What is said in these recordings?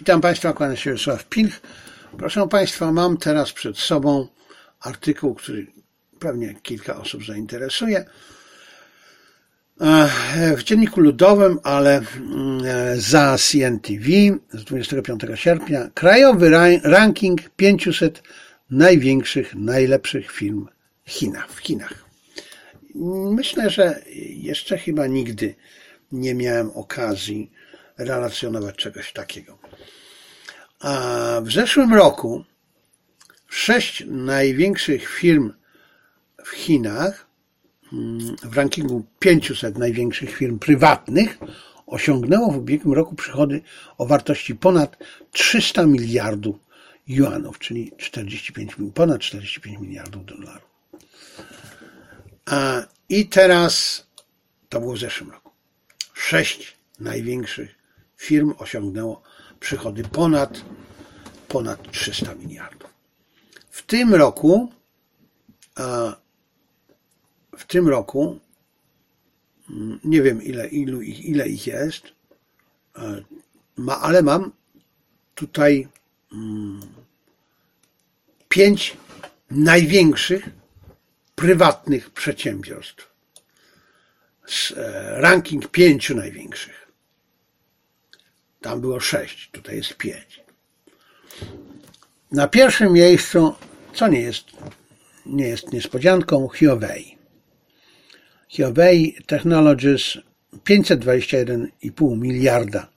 Witam Państwa, kłania się Wiesław Pilch. Proszę Państwa, mam teraz przed sobą artykuł, który pewnie kilka osób zainteresuje. W Dzienniku Ludowym, ale za CNTV z 25 sierpnia, krajowy ranking 500 największych, najlepszych firm w Chinach. Myślę, że jeszcze chyba nigdy nie miałem okazji relacjonować czegoś takiego. A w zeszłym roku 6 największych firm w Chinach w rankingu 500 największych firm prywatnych osiągnęło w ubiegłym roku przychody o wartości ponad 300 miliardów juanów, czyli ponad 45 miliardów dolarów. I teraz, to było w zeszłym roku, 6 największych firm osiągnęło przychody ponad 300 miliardów. W tym roku nie wiem ile ich jest, ale mam tutaj 5 największych prywatnych przedsiębiorstw. Ranking 5 największych. Tam było 6, tutaj jest 5. Na pierwszym miejscu, co nie jest niespodzianką, Huawei. Huawei Technologies 521,5 miliarda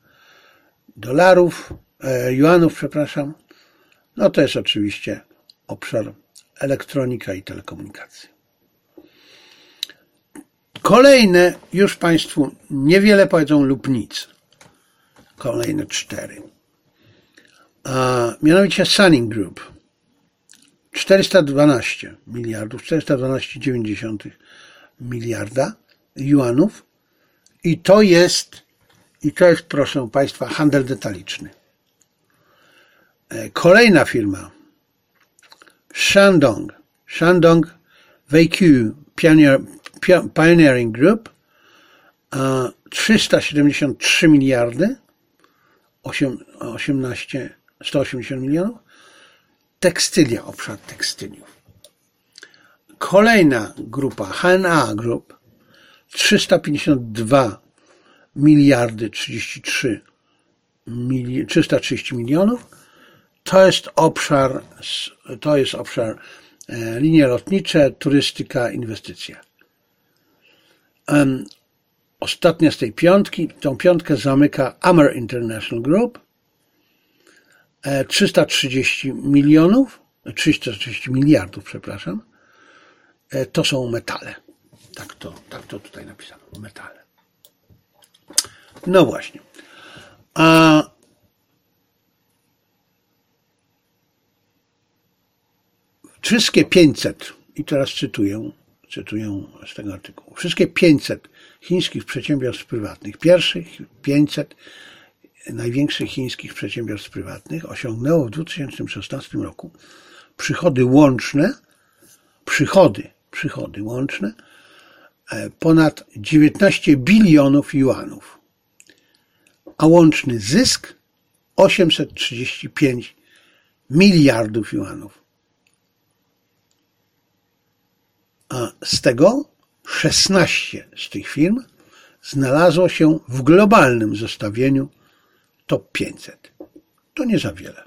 juanów, No to jest oczywiście obszar elektronika i telekomunikacji. Kolejne, już Państwu niewiele powiedzą lub nic. Kolejne 4. Mianowicie Suning Group 412 miliardów, 412,9 miliarda juanów i to jest, proszę Państwa, handel detaliczny. Kolejna firma Shandong WQ Pioneering Group 373 miliardy 180 milionów. Tekstylia, obszar tekstyliów. Kolejna grupa HNA Group 352 miliardy 330 milionów. To jest obszar linie lotnicze, turystyka, inwestycja. Ostatnia z tej piątki, tą piątkę zamyka Amer International Group 330 miliardów, to są metale. Tak to tutaj napisano, metale. No właśnie. Wszystkie 500, i teraz cytuję z tego artykułu, wszystkie 500 chińskich przedsiębiorstw prywatnych, pierwszych 500 największych chińskich przedsiębiorstw prywatnych osiągnęło w 2016 roku przychody łączne ponad 19 bilionów juanów, a łączny zysk 835 miliardów juanów. A z tego 16 z tych firm znalazło się w globalnym zestawieniu top 500. To nie za wiele.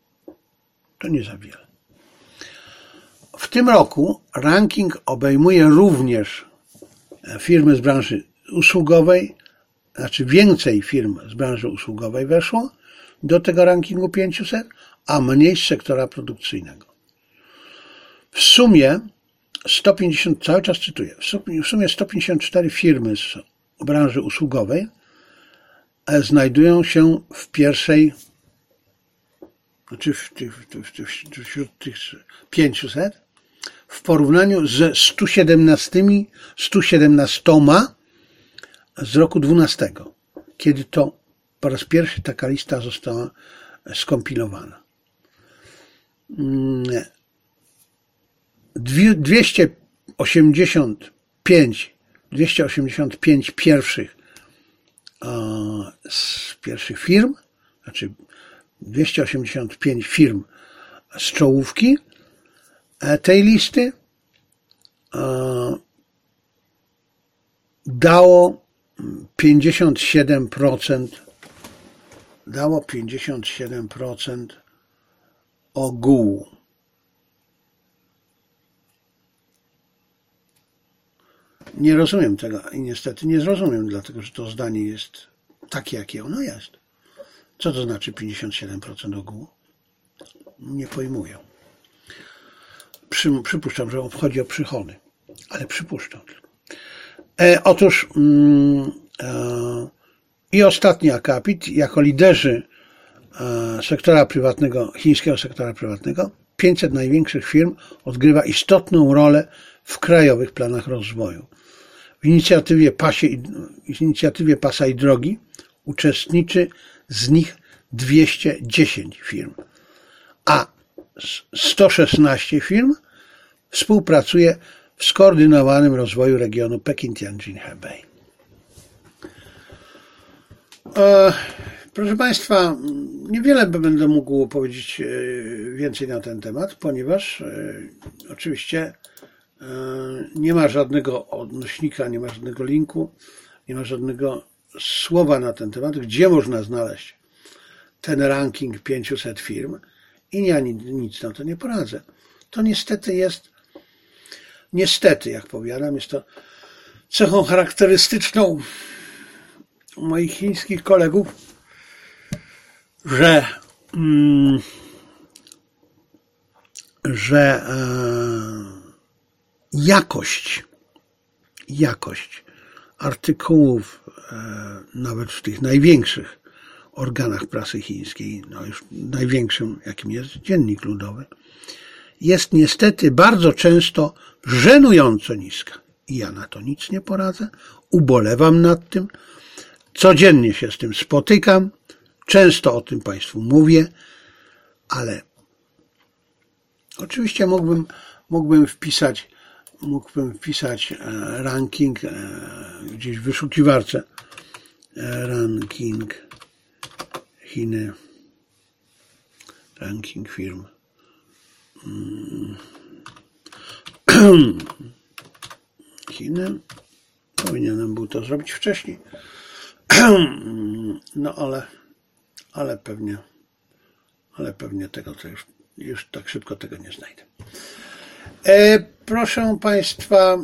W tym roku ranking obejmuje również firmy z branży usługowej, znaczy więcej firm z branży usługowej weszło do tego rankingu 500, a mniej z sektora produkcyjnego. W sumie 150, cały czas cytuję, w sumie 154 firmy z branży usługowej znajdują się w pierwszej, znaczy wśród tych 500, w porównaniu ze 117 z roku 12, kiedy to po raz pierwszy taka lista została skompilowana. 285 pierwszych z pierwszych firm, znaczy 285 firm z czołówki tej listy dało 57% ogółu. Nie rozumiem tego i niestety nie zrozumiem, dlatego że to zdanie jest takie, jakie ono jest. Co to znaczy 57% ogółu? Nie pojmuję. Przypuszczam, że chodzi o przychody, ale przypuszczam. Otóż i ostatni akapit, jako liderzy sektora prywatnego, chińskiego sektora prywatnego, 500 największych firm odgrywa istotną rolę w krajowych planach rozwoju. W inicjatywie Pasa i Drogi uczestniczy z nich 210 firm, a 116 firm współpracuje w skoordynowanym rozwoju regionu Pekin-Tianjin-Hebei. Proszę Państwa, niewiele będę mógł powiedzieć więcej na ten temat, ponieważ oczywiście nie ma żadnego odnośnika, nie ma żadnego linku, nie ma żadnego słowa na ten temat, gdzie można znaleźć ten ranking 500 firm i ja nic na to nie poradzę. To niestety, jak powiadam, jest to cechą charakterystyczną moich chińskich kolegów, że jakość artykułów nawet w tych największych organach prasy chińskiej, no już największym, jakim jest Dziennik Ludowy, jest niestety bardzo często żenująco niska. I ja na to nic nie poradzę, ubolewam nad tym, codziennie się z tym spotykam, często o tym Państwu mówię, ale oczywiście mógłbym wpisać ranking gdzieś w wyszukiwarce, ranking Chiny, ranking firm. Chiny. Powinienem był to zrobić wcześniej. No ale pewnie tego to już tak szybko tego nie znajdę. Proszę Państwa,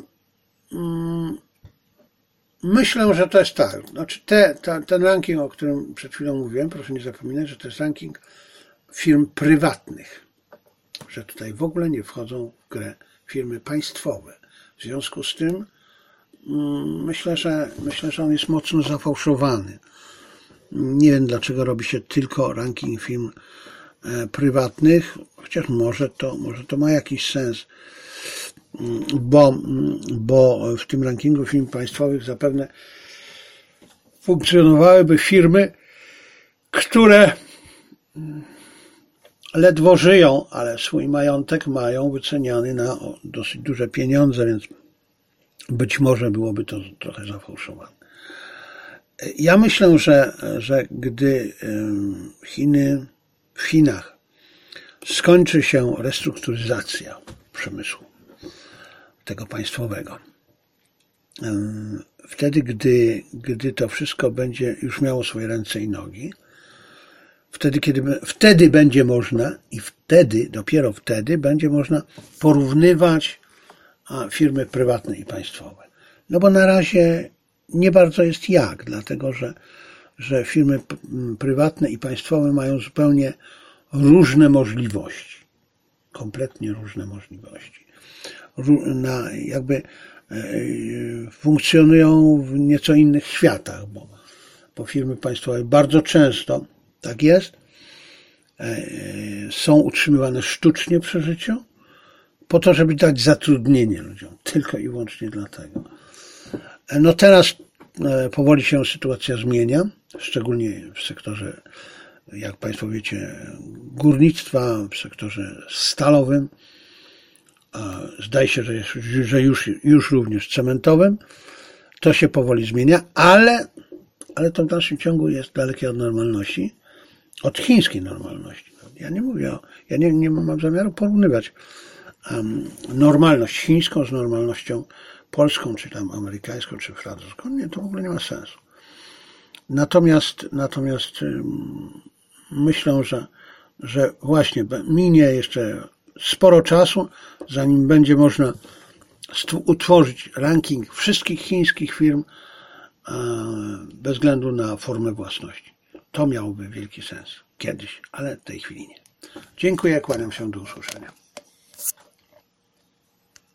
myślę, że to jest tak. Znaczy ten ranking, o którym przed chwilą mówiłem, proszę nie zapominać, że to jest ranking firm prywatnych. Że tutaj w ogóle nie wchodzą w grę firmy państwowe. W związku z tym myślę, że on jest mocno zafałszowany. Nie wiem, dlaczego robi się tylko ranking firm prywatnych, chociaż może to ma jakiś sens, bo w tym rankingu firm państwowych zapewne funkcjonowałyby firmy, które ledwo żyją, ale swój majątek mają wyceniany na dosyć duże pieniądze, więc być może byłoby to trochę zafałszowane. Ja myślę, że gdy w Chinach skończy się restrukturyzacja przemysłu tego państwowego, wtedy, gdy to wszystko będzie już miało swoje ręce i nogi, wtedy będzie można i dopiero wtedy będzie można porównywać firmy prywatne i państwowe. No bo na razie nie bardzo jest jak, dlatego że firmy prywatne i państwowe mają zupełnie różne możliwości. Kompletnie różne możliwości. Jakby funkcjonują w nieco innych światach, bo firmy państwowe bardzo często, tak jest, są utrzymywane sztucznie przy życiu, po to, żeby dać zatrudnienie ludziom. Tylko i wyłącznie dlatego. No teraz powoli się sytuacja zmienia, szczególnie w sektorze, jak Państwo wiecie, górnictwa, w sektorze stalowym, zdaje się, że już również cementowym. To się powoli zmienia, ale to w dalszym ciągu jest dalekie od normalności. od chińskiej normalności. Ja nie mówię, ja nie mam zamiaru porównywać normalność chińską z normalnością polską, czy tam amerykańską, czy francuską. Nie, to w ogóle nie ma sensu. Natomiast myślę, że właśnie minie jeszcze sporo czasu, zanim będzie można utworzyć ranking wszystkich chińskich firm bez względu na formę własności. To miałoby wielki sens kiedyś, ale w tej chwili nie. Dziękuję, kłaniam się, do usłyszenia.